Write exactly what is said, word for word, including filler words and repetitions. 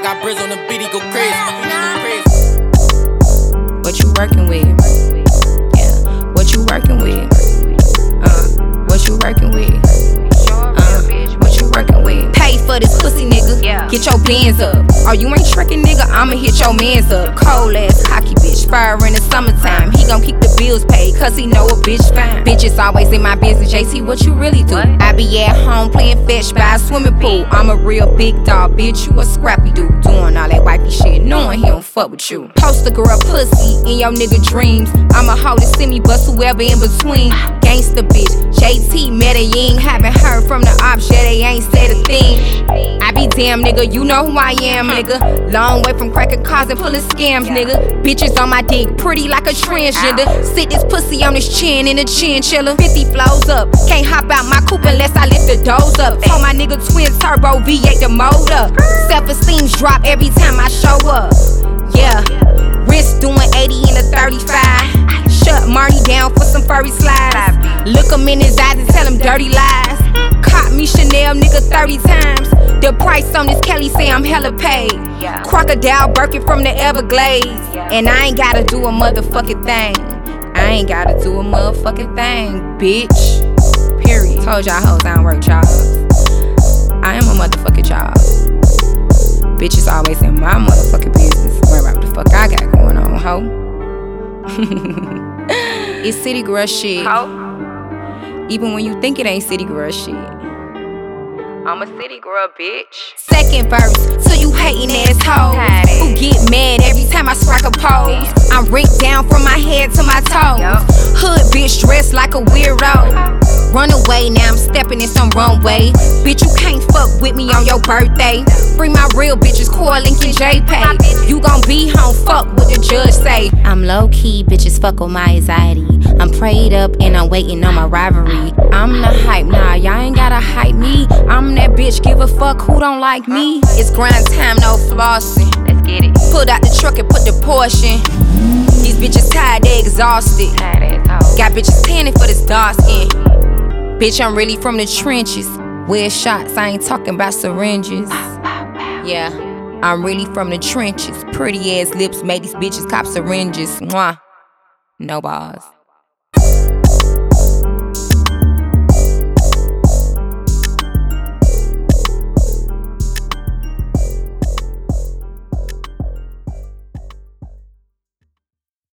got bricks on the beat, he go crazy. What you working with? Yeah, what you working with? Uh, what you working with? Uh, what you working with? Pay for this pussy, nigga. Yeah. Get your bands up. Oh, you ain't tricking, nigga? I'ma hit your mans up. Cold ass, cocky bitch. Fire in the summertime. He gon' keep the bills paid, cause he know a bitch fine. Bitches always in my business. J C, what you really do? What? I be at home playing fetch by a swimming pool. I'm a real big dog, bitch. You a scrappy dude. Doing all that wifey shit, knowing he don't fuck with you. Post a girl pussy in your nigga dreams. I'ma hold it, send me, bust whoever in between. Gangsta bitch. J T Medellin. Haven't heard from the ops, yeah, they ain't said a thing. I be damn, nigga, you know who I am, nigga. Long way from cracking cars and pulling scams, nigga. Bitches on my dick, pretty like a transgender. Sit this pussy on his chin in a chinchilla. fifty flows up, can't hop out my coupe unless I lift the doors up. Told my nigga twin turbo V eight the motor. Self-esteem's drop every time I show up. Yeah, wrist doing eighty in a thirty-five. Shut Marnie down for some furry slides. Look him in his eyes and tell him dirty lies. Caught me Chanel, nigga, thirty times. The price on this Kelly say I'm hella paid. Yeah. Crocodile Birkin from the Everglades. Yeah. And I ain't gotta do a motherfucking thing. I ain't gotta do a motherfucking thing, bitch. Period. Told y'all hoes I don't work jobs. I am a motherfucking job. Bitches always in my motherfucking business. Worry about what the fuck I got going on, ho. It's city girl shit. Ho? Even when you think it ain't city girl shit. I'm a city girl, bitch. Second verse, to you hating assholes who get mad every time I strike a pose. I'm rigged down from my head to my toes. Hood bitch dressed like a weirdo. Run away, now I'm stepping in some runway. Bitch, you can't fuck with me on your birthday. Bring my real bitches, Core Lincoln J-Pay. You gon' be home, fuck what the judge say. I'm low-key, bitches fuck with my anxiety. I'm prayed up and I'm waiting on my rivalry. I'm the hype, nah, y'all ain't gotta hype me. I'm that bitch, give a fuck who don't like me. It's grind time, no flossing. Let's get it. Pulled out the truck and put the portion. These bitches tired, they exhausted. Got bitches tanning for this dark skin. Bitch, I'm really from the trenches. Wear shots, I ain't talking about syringes. Yeah, I'm really from the trenches. Pretty ass lips made these bitches cop syringes. Mwah. No bars.